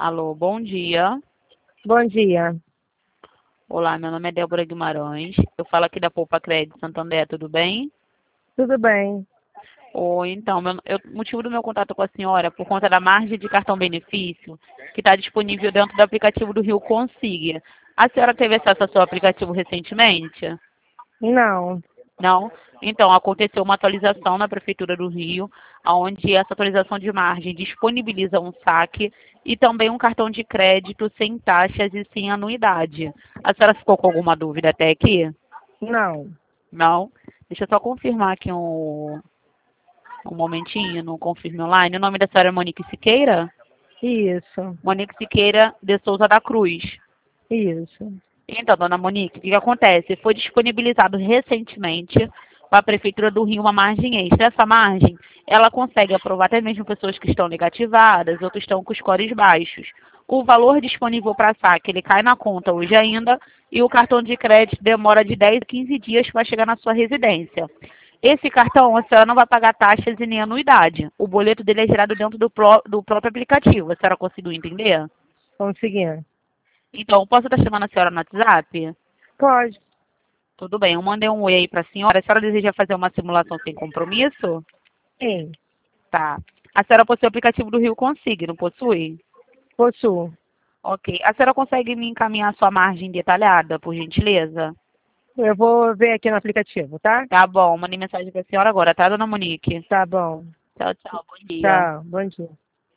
Alô, bom dia. Bom dia. Olá, meu nome é Débora Guimarães. Eu falo aqui da Poupa Crédito Santander, tudo bem? Tudo bem? Oi, então, o motivo do meu contato com a senhora é por conta da margem de cartão benefício que está disponível dentro do aplicativo do Rio Consiga. A senhora teve acesso ao seu aplicativo recentemente? Não. Não? Então, aconteceu uma atualização na Prefeitura do Rio, onde essa atualização de margem disponibiliza um saque e também um cartão de crédito sem taxas e sem anuidade. A senhora ficou com alguma dúvida até aqui? Não. Não? Deixa eu só confirmar aqui um momentinho no Confirme Online. O nome da senhora é Monique Siqueira? Isso. Monique Siqueira de Souza da Cruz. Isso. Então, dona Monique, o que acontece? Foi disponibilizado recentemente para a Prefeitura do Rio uma margem extra. Essa margem, ela consegue aprovar até mesmo pessoas que estão negativadas, outros estão com scores baixos. O valor disponível para saque, ele cai na conta hoje ainda e o cartão de crédito demora de 10 a 15 dias para chegar na sua residência. Esse cartão, a senhora não vai pagar taxas e nem anuidade. O boleto dele é gerado dentro do próprio aplicativo. A senhora conseguiu entender? Conseguindo. Então, posso estar chamando a senhora no WhatsApp? Pode. Tudo bem, eu mandei um oi aí para a senhora. A senhora deseja fazer uma simulação sem compromisso? Sim. Tá. A senhora possui o aplicativo do Rio Consigo, não possui? Possuo. Ok. A senhora consegue me encaminhar a sua margem detalhada, por gentileza? Eu vou ver aqui no aplicativo, tá? Tá bom, mandei mensagem para a senhora agora, tá, dona Monique? Tá bom. Tchau, tchau, bom dia. Tchau. Bom dia.